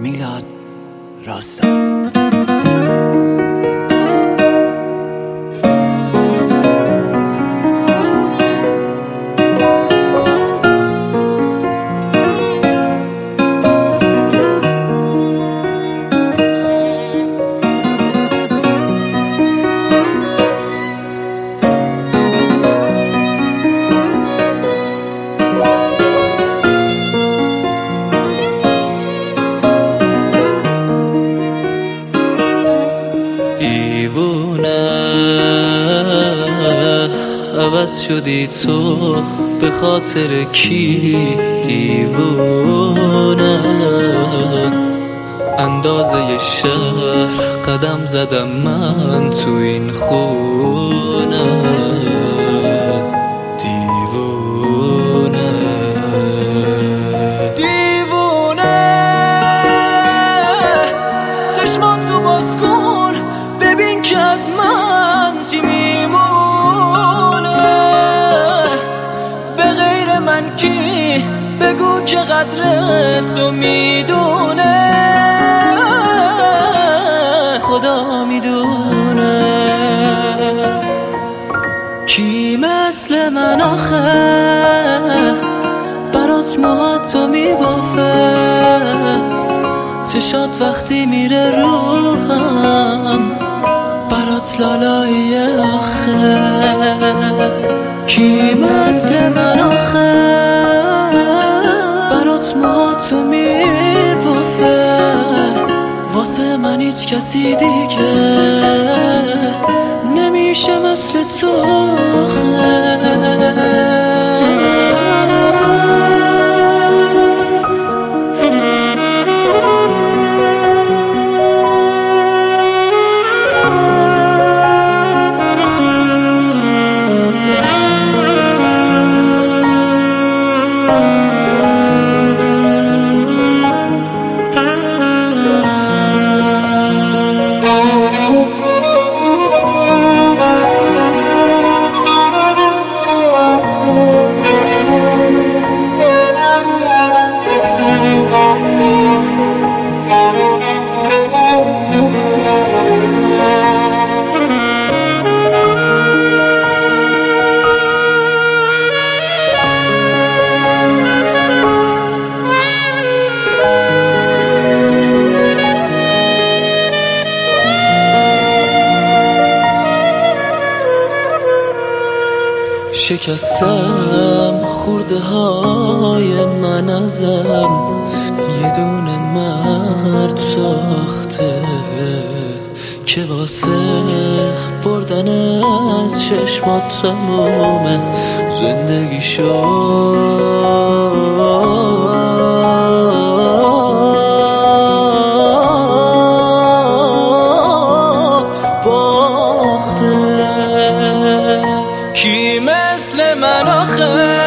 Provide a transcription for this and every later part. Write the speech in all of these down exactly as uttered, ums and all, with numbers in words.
میلاد راستاد. دیوونه عوض شدی تو به خاطر کی؟ دیوونه اندازه شهر قدم زدم من تو این خونه. دیوونه دیوونه چشماتو باز کن ببین که از من چی میمونه. به غیر من کی بگو که قدر تو میدونه. خدا میدونه کی مثل من آخه برات موهاتو میبافه. چشات وقتی میره روحم برات لالایی آخه. کی مثل من آخه برات موهاتو میبافه. واسه من هیچ کسی دیگه نمیشه مثل تو آخه. شکستم خورده های من ازم یه دونه مرد ساخته که واسه بردن چشمات تموم زندگی باخته. کی مثل من آخه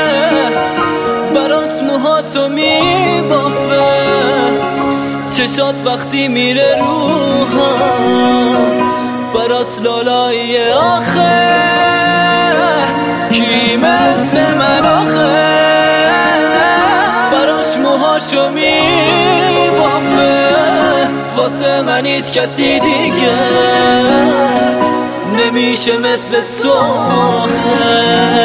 برات موهاتو میبافه. چشات وقتی میره روحم برات لالایی آخه. کی مثل من آخه براش موهاشو میبافه. واسه من هیچ کسی دیگه نمیشه مثل تو آخه.